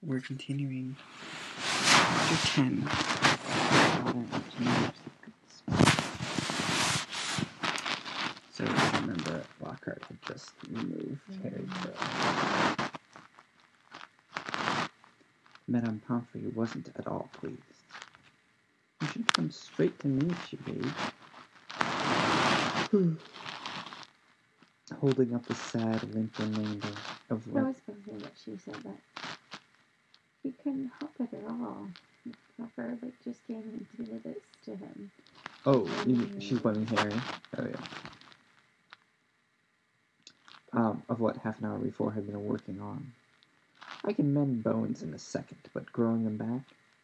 we're continuing chapter 10. So remember, Lockhart had just removed Harry Potter. Madame Pomfrey wasn't at all pleased. "You should come straight to me," she raged, holding up the sad, limp remainder of I was going to say that she said that he couldn't help it at all. He preferred just getting into this to him. Oh, she's blaming Harry. Oh, yeah. Of what half an hour before had been working on. "I can mend bones in a second, but growing them back?"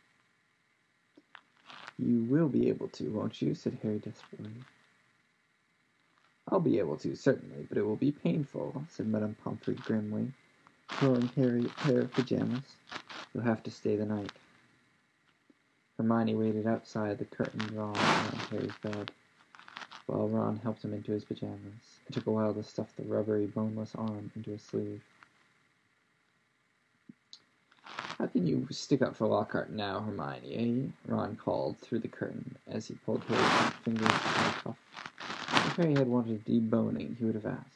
"You will be able to, won't you?" said Harry desperately. "I'll be able to, certainly, but it will be painful," said Madame Pomfrey grimly, throwing Harry a pair of pajamas. "You'll have to stay the night." Hermione waited outside the curtained wall around Harry's bed, while Ron helped him into his pajamas. It took a while to stuff the rubbery, boneless arm into a sleeve. "How can you stick up for Lockhart now, Hermione, eh?" Ron called through the curtain as he pulled Harry's fingers from the cuff. If Harry had wanted deboning, he would have asked.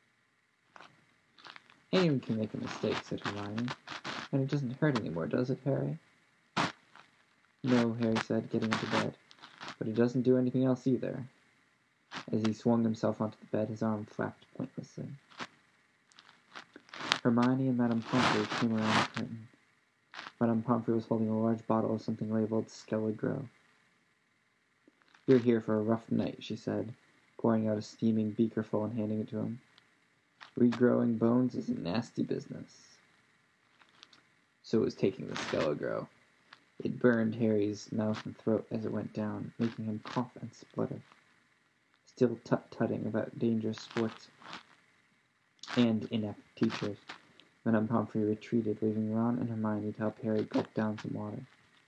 "Anyone can make a mistake," said Hermione. "And it doesn't hurt any more, does it, Harry?" "No," Harry said, getting into bed. "But it doesn't do anything else either." As he swung himself onto the bed, his arm flapped pointlessly. Hermione and Madame Pomfrey came around the curtain. Madame Pomfrey was holding a large bottle of something labeled Skelligro. "You're here for a rough night," she said, pouring out a steaming beakerful and handing it to him. "Regrowing bones is a nasty business." So was taking the Skelligro. It burned Harry's mouth and throat as it went down, making him cough and splutter. Still tut-tutting about dangerous sports and inept teachers, Madame Pomfrey retreated, leaving Ron and Hermione to help Harry gulp down some water.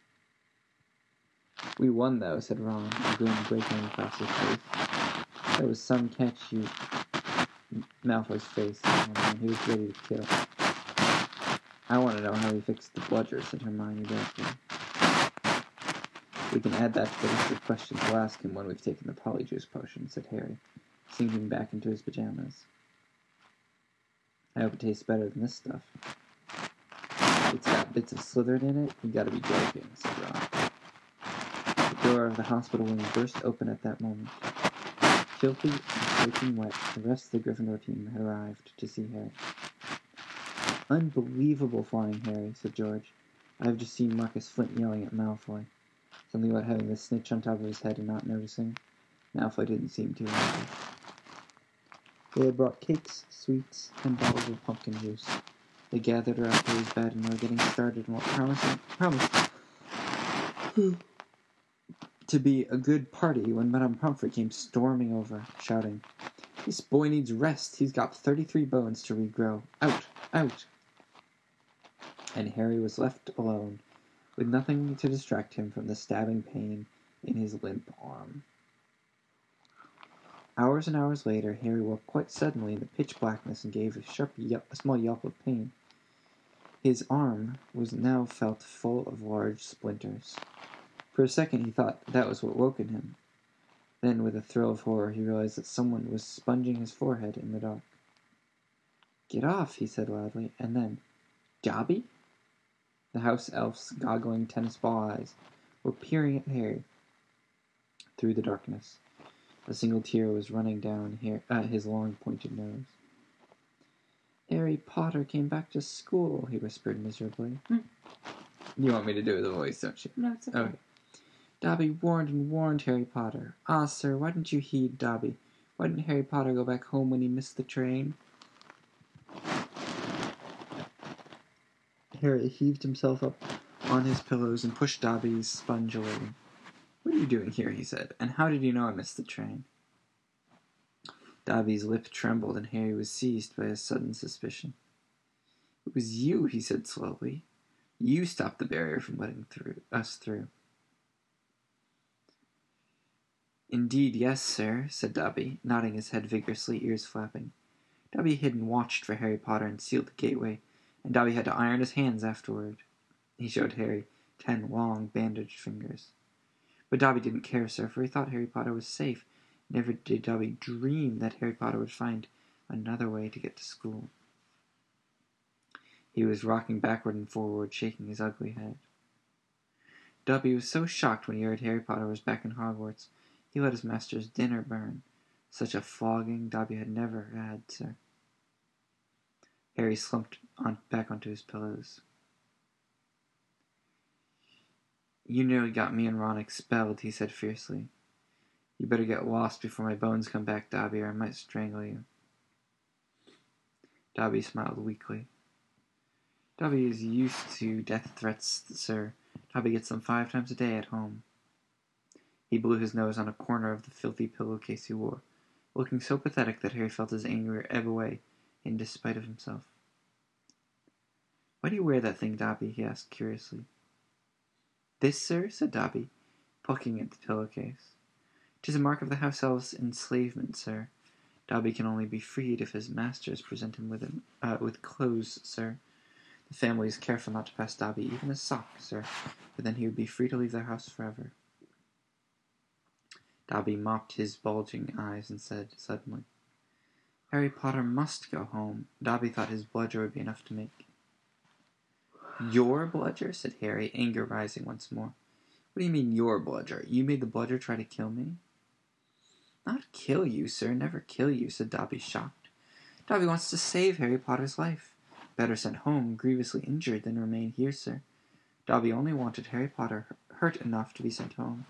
"We won, though," said Ron, a grin breaking across his face. "That was some catch, you..." Malfoy's face, he was ready to kill. "I want to know how he fixed the bludger," said Hermione directly. "We can add that to the list of questions we'll ask him when we've taken the polyjuice potion," said Harry, sinking back into his pajamas. "I hope it tastes better than this stuff." "It's got bits of Slytherin in it? You gotta be joking," said Ron. The door of the hospital wing burst open at that moment. Filthy and soaking wet, the rest of the Gryffindor team had arrived to see Harry. "Unbelievable flying, Harry," said George. "I've just seen Marcus Flint yelling at Malfoy. Something about having the snitch on top of his head and not noticing." Malfoy didn't seem too angry. They had brought cakes, sweets, and bottles of pumpkin juice. They gathered around Harry's bed and were getting started on what promised to be a good party when Madame Pomfrey came storming over, shouting, "This boy needs rest. He's got 33 bones to regrow. Out! Out!" And Harry was left alone, with nothing to distract him from the stabbing pain in his limp arm. Hours and hours later, Harry woke quite suddenly in the pitch blackness and gave a small yelp of pain. His arm was now felt full of large splinters. For a second he thought that was what woken him. Then, with a thrill of horror, he realized that someone was sponging his forehead in the dark. "Get off," he said loudly, and then, "Dobby?" The house elf's goggling tennis ball eyes were peering at Harry through the darkness. A single tear was running down his long, pointed nose. "Harry Potter came back to school," he whispered miserably. You want me to do the voice, don't you? No, it's okay. Okay. "Dobby warned and warned Harry Potter. Ah, sir, why didn't you heed Dobby? Why didn't Harry Potter go back home when he missed the train?" Harry heaved himself up on his pillows and pushed Dobby's sponge away. "What are you doing here?" he said. "And how did you know I missed the train?" Dobby's lip trembled, and Harry was seized by a sudden suspicion. "It was you," he said slowly. "You stopped the barrier from letting us through." "Indeed, yes, sir," said Dobby, nodding his head vigorously, ears flapping. Dobby hid and watched for Harry Potter and sealed the gateway and Dobby had to iron his hands afterward. He showed Harry 10 long bandaged fingers. But Dobby didn't care, sir, for he thought Harry Potter was safe. Never did Dobby dream that Harry Potter would find another way to get to school. He was rocking backward and forward, shaking his ugly head. Dobby was so shocked when he heard Harry Potter was back in Hogwarts, he let his master's dinner burn. Such a flogging Dobby had never had, sir. Harry slumped back onto his pillows. "You nearly got me and Ron expelled," he said fiercely. "You better get lost before my bones come back, Dobby, or I might strangle you." Dobby smiled weakly. Dobby is used to death threats, sir. Dobby gets them 5 times a day at home. He blew his nose on a corner of the filthy pillowcase he wore, looking so pathetic that Harry felt his anger ebb away in despite of himself. "Why do you wear that thing, Dobby?" he asked curiously. "This, sir?" said Dobby, plucking at the pillowcase. "'Tis a mark of the house elf's enslavement, sir. Dobby can only be freed if his masters present him with clothes, sir. The family is careful not to pass Dobby even a sock, sir, for then he would be free to leave their house forever." Dobby mopped his bulging eyes and said suddenly, "Harry Potter must go home." Dobby thought his bludger would be enough to make. "Your bludger?" said Harry, anger rising once more. "What do you mean, your bludger? You made the bludger try to kill me?" "Not kill you, sir, never kill you," said Dobby, shocked. "Dobby wants to save Harry Potter's life. Better sent home, grievously injured, than remain here, sir. Dobby only wanted Harry Potter hurt enough to be sent home."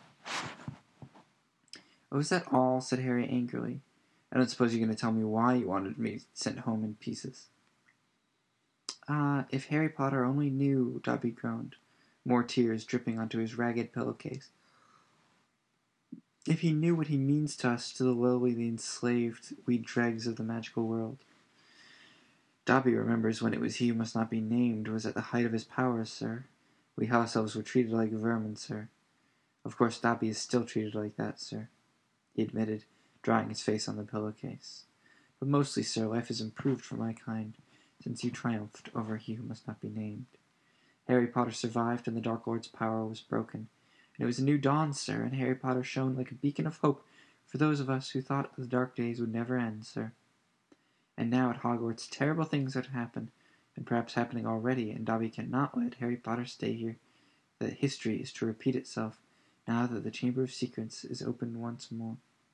"Oh, is that all?" said Harry angrily. "I don't suppose you're going to tell me why you wanted me sent home in pieces." "Ah, if Harry Potter only knew," Dobby groaned, more tears dripping onto his ragged pillowcase. "If he knew what he means to us, to the lowly enslaved, we dregs of the magical world." Dobby remembers when it was he who must not be named was at the height of his powers, sir. We house elves were treated like vermin, sir. Of course Dobby is still treated like that, sir, he admitted, drying his face on the pillowcase. "But mostly, sir, life has improved for my kind, since you triumphed over he who must not be named. Harry Potter survived, and the Dark Lord's power was broken. And it was a new dawn, sir, and Harry Potter shone like a beacon of hope for those of us who thought the dark days would never end, sir. And now at Hogwarts terrible things are to happen, and perhaps happening already, and Dobby cannot let Harry Potter stay here. That history is to repeat itself, now that the Chamber of Secrets is opened once more."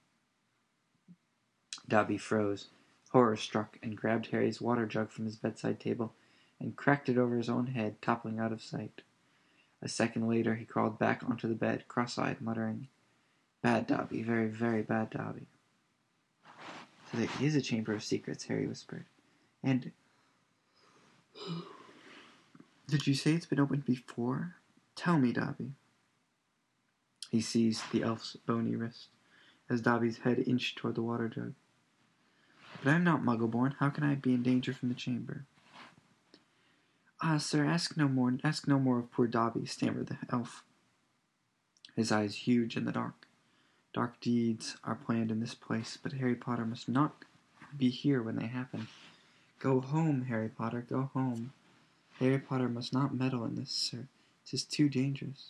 Dobby froze, horror-struck, and grabbed Harry's water jug from his bedside table and cracked it over his own head, toppling out of sight. A second later he crawled back onto the bed, cross-eyed, muttering, "Bad Dobby, very, very bad Dobby." "So there is a Chamber of Secrets," Harry whispered. "And did you say it's been opened before? Tell me, Dobby." He seized the elf's bony wrist as Dobby's head inched toward the water jug. "But I'm not Muggle-born. How can I be in danger from the chamber?" "Ah, sir, ask no more of poor Dobby," stammered the elf, his eyes huge in the dark. "Dark deeds are planned in this place, but Harry Potter must not be here when they happen. Go home, Harry Potter, go home. Harry Potter must not meddle in this, sir. 'Tis too dangerous."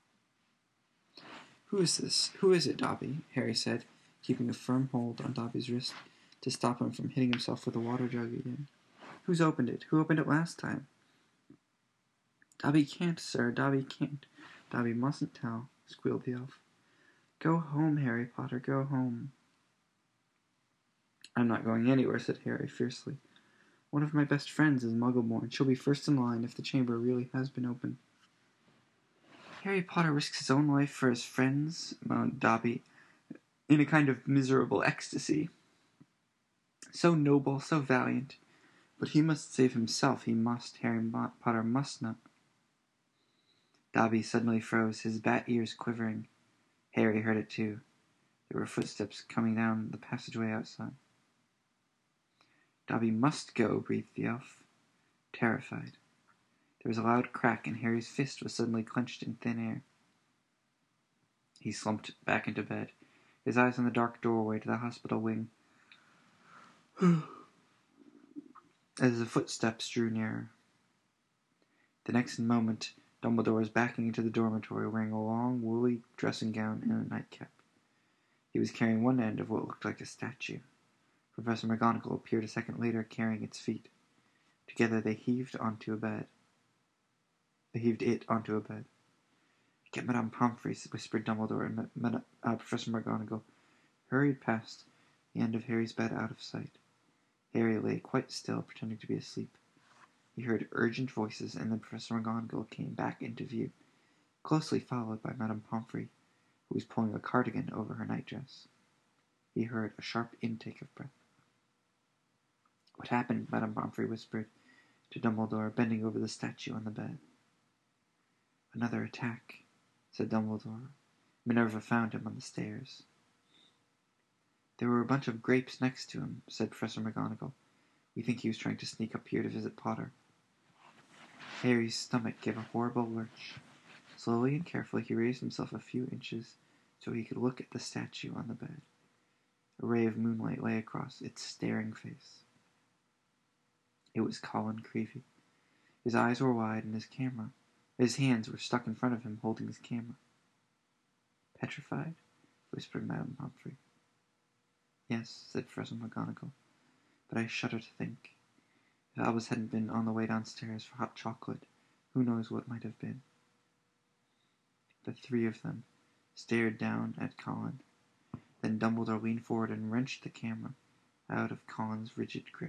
"Who is this? Who is it, Dobby?" Harry said, keeping a firm hold on Dobby's wrist to stop him from hitting himself with the water jug again. "Who's opened it? Who opened it last time?" "Dobby can't, sir, Dobby can't. Dobby mustn't tell," squealed the elf. "Go home, Harry Potter, go home." "I'm not going anywhere," said Harry fiercely. "One of my best friends is Muggle-born. She'll be first in line if the chamber really has been opened." "Harry Potter risks his own life for his friends," moaned Dobby, in a kind of miserable ecstasy. "So noble, so valiant. But he must save himself, he must. Harry Potter must not." Dobby suddenly froze, his bat ears quivering. Harry heard it too. There were footsteps coming down the passageway outside. "Dobby must go," breathed the elf, terrified. There was a loud crack, and Harry's fist was suddenly clenched in thin air. He slumped back into bed, his eyes on the dark doorway to the hospital wing. As the footsteps drew nearer, The next moment, Dumbledore was backing into the dormitory wearing a long, woolly dressing gown and a nightcap. He was carrying one end of what looked like a statue. Professor McGonagall appeared a second later carrying its feet. Together they heaved it onto a bed. "Get Madame Pomfrey," whispered Dumbledore, and Professor McGonagall hurried past the end of Harry's bed out of sight. Harry lay quite still, pretending to be asleep. He heard urgent voices, and then Professor McGonagall came back into view, closely followed by Madame Pomfrey, who was pulling a cardigan over her nightdress. He heard a sharp intake of breath. "What happened?" Madame Pomfrey whispered to Dumbledore, bending over the statue on the bed. "Another attack," said Dumbledore. "Minerva found him on the stairs." "There were a bunch of grapes next to him," said Professor McGonagall. "We think he was trying to sneak up here to visit Potter." Harry's stomach gave a horrible lurch. Slowly and carefully he raised himself a few inches so he could look at the statue on the bed. A ray of moonlight lay across its staring face. It was Colin Creevey. His eyes were wide, and his hands were stuck in front of him, holding his camera. "Petrified?" whispered Madame Pomfrey. "Yes," said Professor McGonagall, "but I shudder to think. If Albus hadn't been on the way downstairs for hot chocolate, who knows what might have been." The three of them stared down at Colin. Then Dumbledore leaned forward and wrenched the camera out of Colin's rigid grip.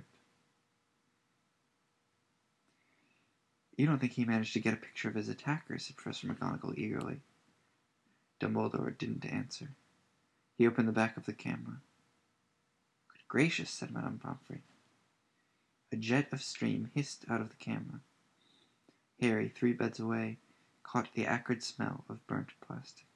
"You don't think he managed to get a picture of his attacker?" said Professor McGonagall eagerly. Dumbledore didn't answer. He opened the back of the camera. "Good gracious," said Madame Pomfrey. A jet of steam hissed out of the camera. Harry, 3 beds away, caught the acrid smell of burnt plastic.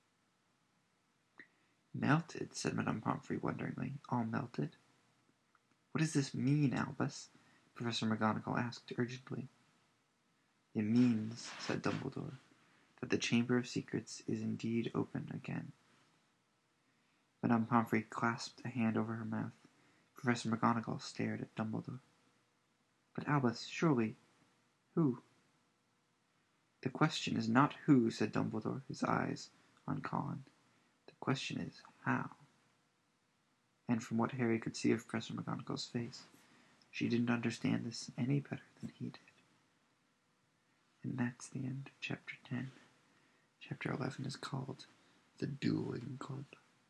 "Melted?" said Madame Pomfrey wonderingly. "All melted?" "What does this mean, Albus?" Professor McGonagall asked urgently. "It means," said Dumbledore, "that the Chamber of Secrets is indeed open again." Madame Pomfrey clasped a hand over her mouth. Professor McGonagall stared at Dumbledore. "But Albus, surely... who?" "The question is not who," said Dumbledore, his eyes on Colin. "The question is how." And from what Harry could see of Professor McGonagall's face, she didn't understand this any better than he did. And that's the end of Chapter 10. Chapter 11 is called The Dueling Club.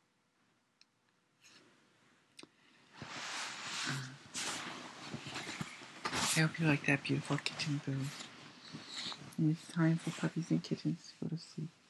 I hope you like that beautiful kitten boo. And it's time for puppies and kittens to go to sleep.